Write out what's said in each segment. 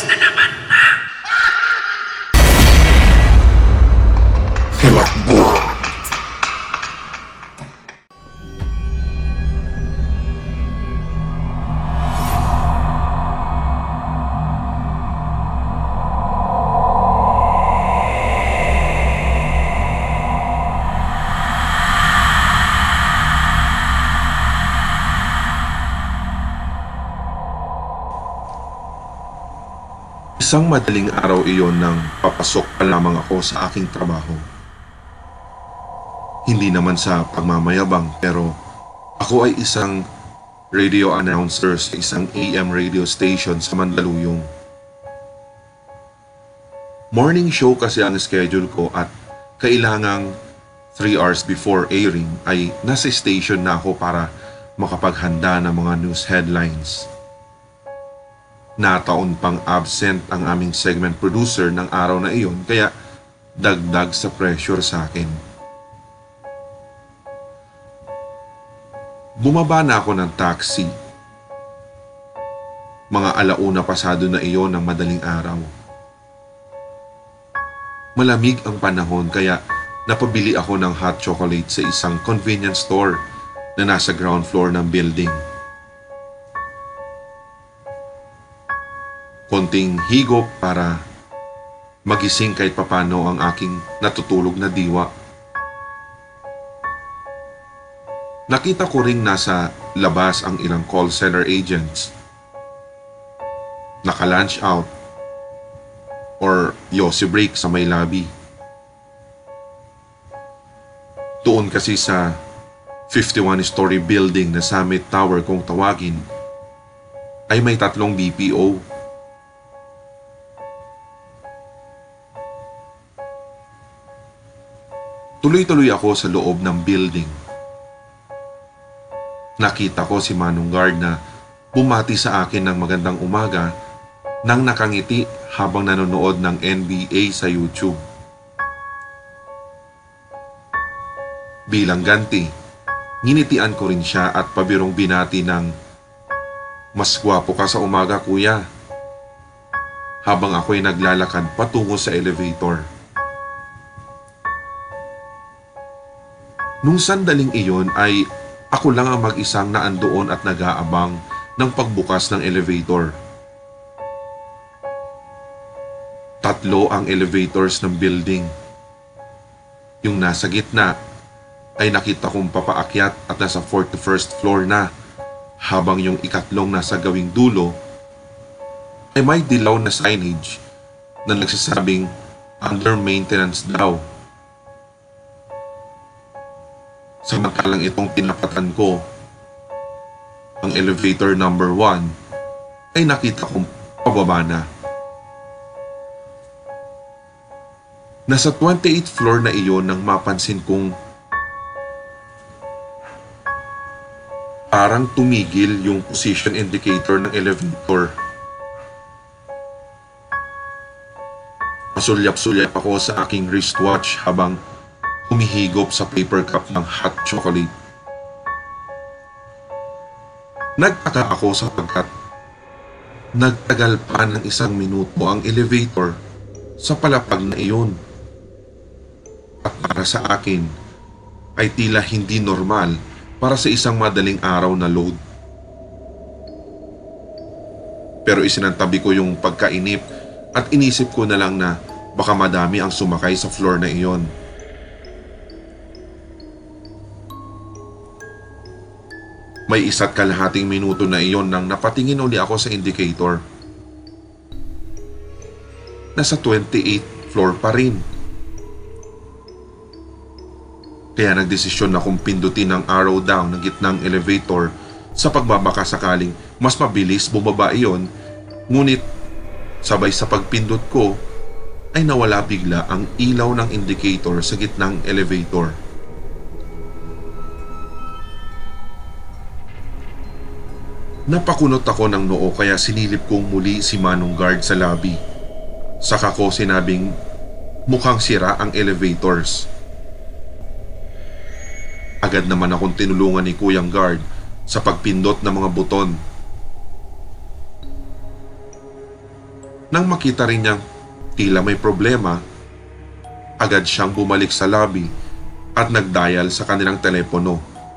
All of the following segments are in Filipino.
na naman na. Hilakbot. Isang madaling araw iyon nang papasok pa lamang ako sa aking trabaho. Hindi naman sa pagmamayabang pero ako ay isang radio announcer sa isang AM radio station sa Mandaluyong. Morning show kasi ang schedule ko at kailangang 3 hours before airing ay nasa station na ako para makapaghanda ng mga news headlines. Nataon pang absent ang aming segment producer ng araw na iyon kaya dagdag sa pressure sa akin. Bumaba na ako ng taxi. Mga alauna pasado na iyon ng madaling araw. Malamig ang panahon kaya napabili ako ng hot chocolate sa isang convenience store na nasa ground floor ng building. Konting higop para magising kahit papano ang aking natutulog na diwa. Nakita ko ring nasa labas ang ilang call center agents. Naka-lunch out or yosi break sa may lobby. Doon kasi sa 51-story building na Summit Tower kung tawagin ay may 3 BPO. Tuloy-tuloy ako sa loob ng building. Nakita ko si Manong Guard na bumati sa akin ng magandang umaga nang nakangiti habang nanonood ng NBA sa YouTube. Bilang ganti, nginitian ko rin siya at pabirong binati ng, "Mas gwapo ka sa umaga, kuya," habang ako'y naglalakad patungo sa elevator. Nung sandaling iyon ay ako lang ang mag-isang naandoon at nag-aabang ng pagbukas ng elevator. 3 ang elevators ng building. Yung nasa gitna ay nakita kong papaakyat at nasa 41st floor na, habang yung ikatlong nasa gawing dulo ay may dilaw na signage na nagsasabing under maintenance daw. Samantalang itong tinapatan ko, ang elevator number 1, ay nakita kong pababa na. Nasa 28th floor na iyon nang mapansin kong parang tumigil yung position indicator ng elevator. Masulyap-sulyap ako sa aking wristwatch habang humihigop sa paper cup ng hot chocolate. Nagtaka ako sapagkat nagtagal pa ng 1 minuto ang elevator sa palapag na iyon. At para sa akin ay tila hindi normal para sa isang madaling araw na load. Pero isinantabi ko yung pagkainip at inisip ko na lang na baka madami ang sumakay sa floor na iyon. May 1.5 minuto na iyon nang napatingin uli ako sa indicator. Nasa 28th floor pa rin. Kaya nagdesisyon akong pindutin ang arrow down ng gitnang elevator sa pagbabaka sakaling mas mabilis bumaba iyon, ngunit sabay sa pagpindot ko ay nawala bigla ang ilaw ng indicator sa gitnang elevator. Napakunot ako ng noo kaya sinilip kong muli si Manong Guard sa lobby. Saka ko sinabing mukhang sira ang elevators. Agad naman akong tinulungan ni Kuyang Guard sa pagpindot ng mga buton. Nang makita rin niyang tila may problema, agad siyang bumalik sa lobby at nagdial sa kanilang telepono.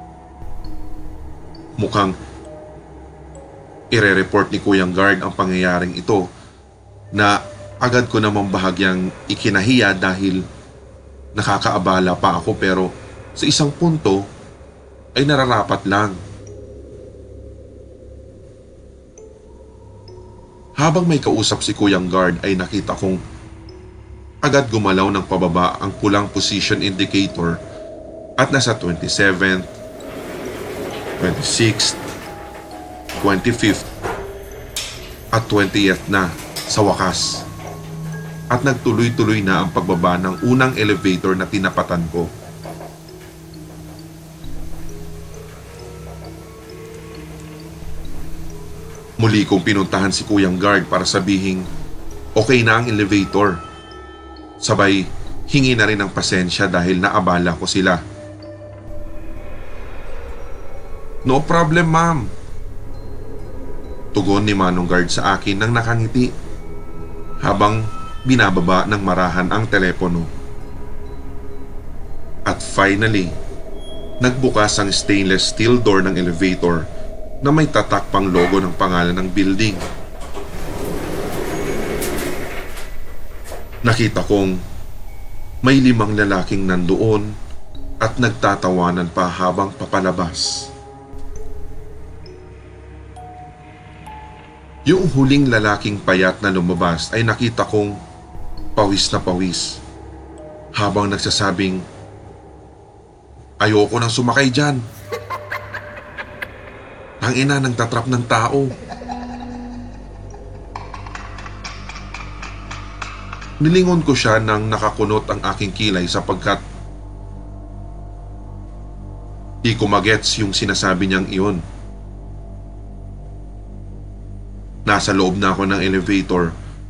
Mukhang ire-report ni Kuyang Guard ang pangyayaring ito na agad ko namang bahagyang ikinahiya dahil nakakaabala pa ako, pero sa isang punto ay nararapat lang. Habang may kausap si Kuyang Guard ay nakita kong agad gumalaw ng pababa ang pulang position indicator at nasa 27th, 26th, 25th at 20th na sa wakas. At nagtuloy-tuloy na ang pagbaba ng unang elevator na tinapatan ko. Muli kong pinuntahan si Kuyang Guard para sabihing okay na ang elevator. Sabay hingi na rin ng pasensya dahil naabala ko sila. No problem, ma'am. Tugon ni Manong Guard sa akin nang nakangiti habang binababa ng marahan ang telepono. At finally, nagbukas ang stainless steel door ng elevator na may tatak pang logo ng pangalan ng building. Nakita kong may 5 lalaking nandoon at nagtatawanan pa habang papalabas. Yung huling lalaking payat na lumabas ay nakita kong pawis na pawis habang nagsasabing, "Ayoko nang sumakay dyan. Ang ina ng tatrap ng tao." Nilingon ko siya nang nakakunot ang aking kilay sapagkat di ko magets yung sinasabi niyang iyon. Nasa loob na ako ng elevator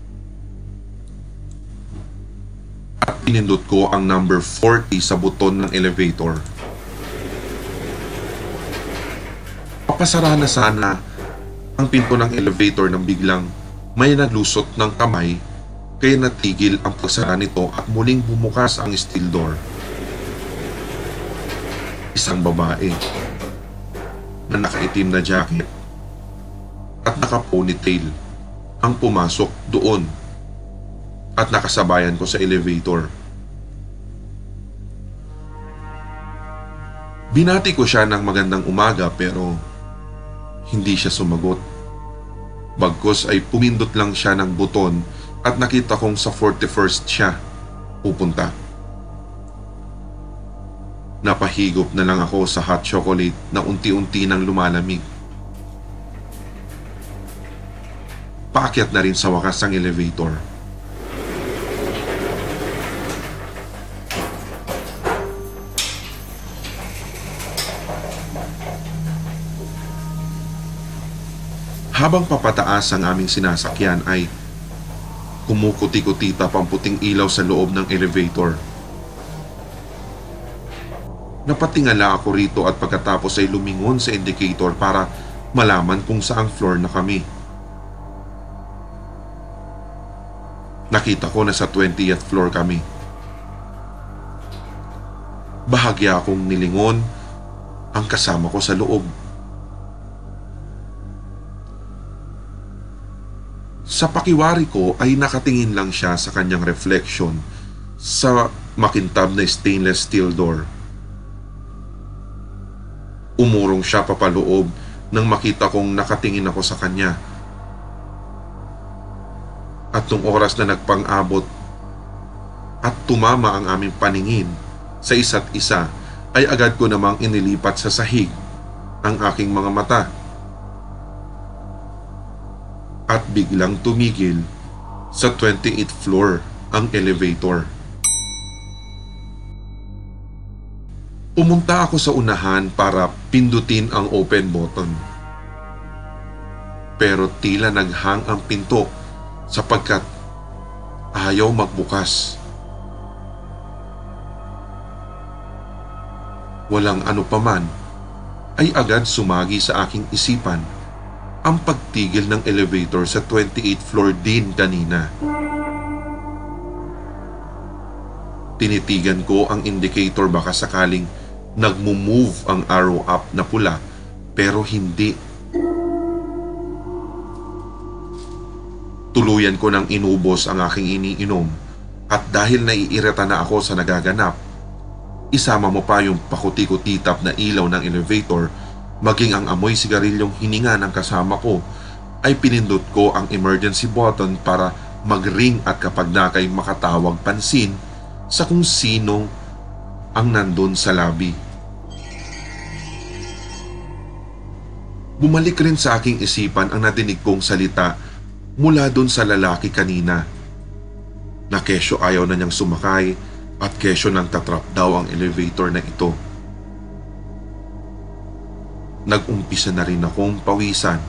at pinindot ko ang number 40 sa buton ng elevator. Papasara na sana ang pinto ng elevator nang biglang may naglusot ng kamay kaya natigil ang pagsara nito at muling bumukas ang steel door. Isang babae na nakaitim na jacket at naka-ponytail ang pumasok doon at nakasabayan ko sa elevator. Binati ko siya ng magandang umaga pero hindi siya sumagot. Bagkus ay pumindot lang siya ng buton at nakita kong sa 41st siya pupunta. Napahigop na lang ako sa hot chocolate na unti-unti nang lumalamig. Paakyat na rin sa wakas ang elevator. Habang papataas ang aming sinasakyan ay kumukuti-kutita pamputing ilaw sa loob ng elevator. Napatingala ako rito at pagkatapos ay lumingon sa indicator para malaman kung saang floor na kami. Nakita ko na sa 20th floor kami. Bahagya akong nilingon ang kasama ko sa loob. Sa pakiwari ko ay nakatingin lang siya sa kanyang reflection sa makintab na stainless steel door. Umurong siya papaloob nang makita kong nakatingin ako sa kanya. At nung oras na nagpang-abot at tumama ang aming paningin sa isa't isa, ay agad ko namang inilipat sa sahig ang aking mga mata. At biglang tumigil sa 28th floor ang elevator. Pumunta ako sa unahan para pindutin ang open button. Pero tila naghang ang pinto sapagkat ayaw magbukas. Walang ano paman ay agad sumagi sa aking isipan ang pagtigil ng elevator sa 28th floor din kanina. Tinitigan ko ang indicator baka sakaling nagmo-move ang arrow up na pula pero hindi. Tuluyan ko nang inubos ang aking iniinom at dahil naiirita na ako sa nagaganap, isama mo pa yung pakuti-kutitap na ilaw ng elevator maging ang amoy sigarilyong hininga ng kasama ko ay pinindot ko ang emergency button para mag-ring at kapag na kay makatawag pansin sa kung sino ang nandun sa lobby. Bumalik rin sa aking isipan ang nadinig kong salita mula dun sa lalaki kanina na kesyo ayaw na niyang sumakay at kesyo nang tatrap daw ang elevator na ito. Nag-umpisa na rin akong pawisan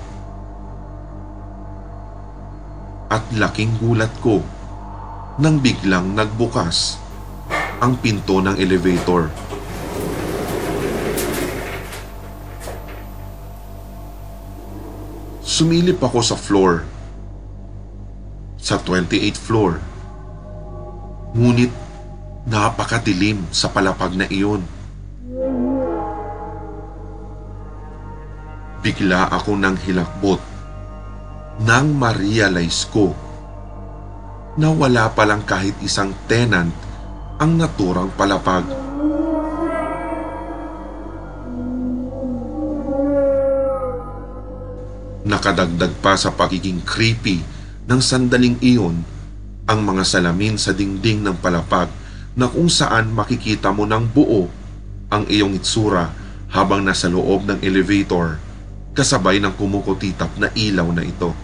at laking gulat ko nang biglang nagbukas ang pinto ng elevator. Sumilip ako sa floor, sa 28th floor. Ngunit napakadilim sa palapag na iyon. Bigla ako nang hilakbot nang ma-realize ko na wala palang kahit isang tenant ang naturang palapag. Nakadagdag pa sa pagiging creepy ng sandaling iyon ang mga salamin sa dingding ng palapag na kung saan makikita mo ng buo ang iyong itsura habang nasa loob ng elevator kasabay ng kumukutitap na ilaw na ito.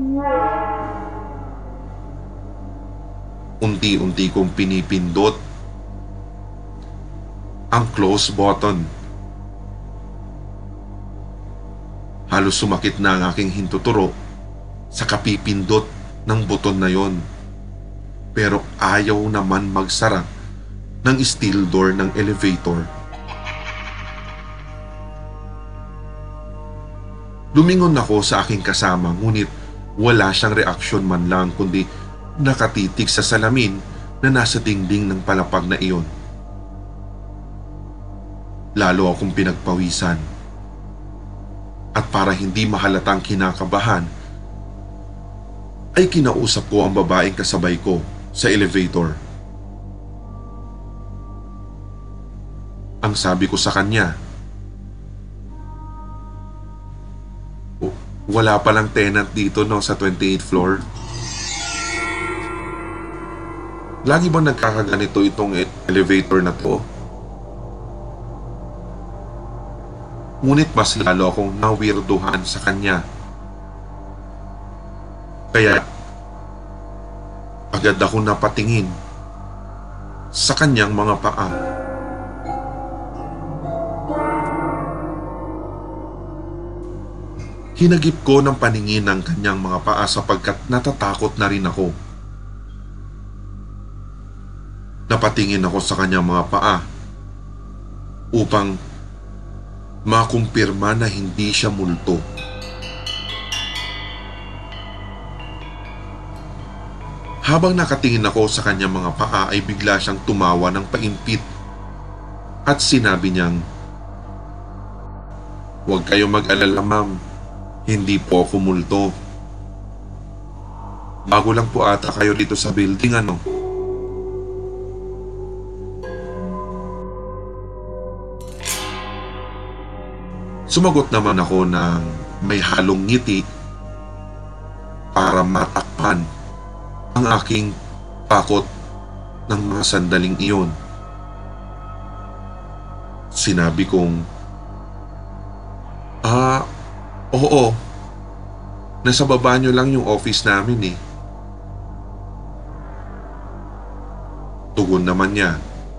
Unti-unti kong pinipindot ang close button. Halos sumakit na ang aking hintuturo sa kapipindot ng buton na yon. Pero ayaw naman magsara ng steel door ng elevator. Lumingon ako sa aking kasama ngunit wala siyang reaksyon man lang kundi nakatitig sa salamin na nasa dingding ng palapag na iyon. Lalo akong pinagpawisan. At para hindi mahalatang kinakabahan, ay kinausap ko ang babaeng kasabay ko sa elevator. Ang sabi ko sa kanya, wala palang tenant dito no sa 28th floor. Lagi bang nagkakaganito itong elevator na to? Ngunit mas lalo akong nawirduhan sa kanya. Kaya agad akong napatingin sa kanyang mga paa. Hinagip ko ng paningin ang kanyang mga paa sapagkat natatakot na rin ako. Napatingin ako sa kanyang mga paa upang makumpirma na hindi siya multo. Habang nakatingin ako sa kanyang mga paa ay bigla siyang tumawa ng paimpit at sinabi niyang, "Huwag kayong mag-alala ma'am, hindi po ako multo. Bago lang po ata kayo dito sa building ano?" Sumagot naman ako ng may halong ngiti para matakpan ang aking takot ng mga sandaling iyon. Sinabi kong, oo. Nasa baba nyo lang yung office namin eh." Tugon naman niya,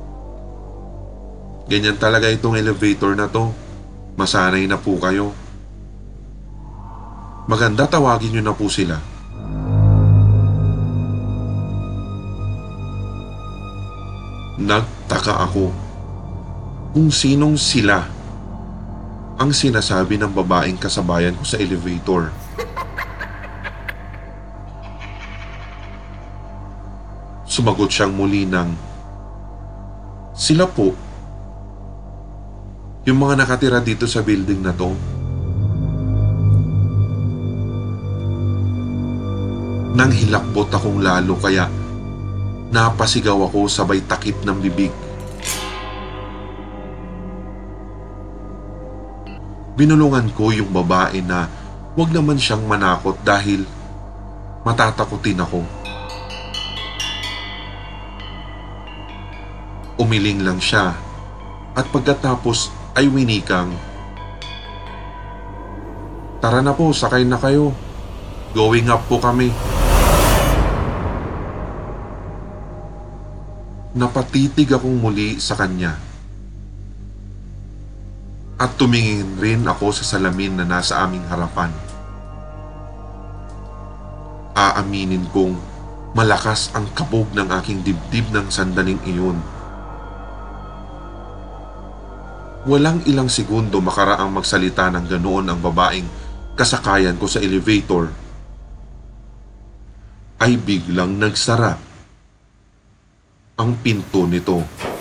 "Ganyan talaga itong elevator na to. Masanay na po kayo. Maganda tawagin nyo na po sila." Nagtaka ako kung sinong sila ang sinasabi ng babaeng kasabayan ko sa elevator. Sumagot siyang muli ng, "Sila po. Yung mga nakatira dito sa building na to." Nang hilakbot akong lalo kaya napasigaw ako sabay takip ng bibig. Binulungan ko yung babae na wag naman siyang manakot dahil matatakutin ako. Umiling lang siya at pagkatapos ay winikang, "Tara na po, sakay na kayo. Going up po kami." Napatitig akong muli sa kanya. At tumingin rin ako sa salamin na nasa aming harapan. Aaminin kong malakas ang kabog ng aking dibdib ng sandaling iyon. Walang ilang segundo makaraang magsalita ng ganoon ang babaeng kasakayan ko sa elevator, ay biglang nagsara ang pinto nito.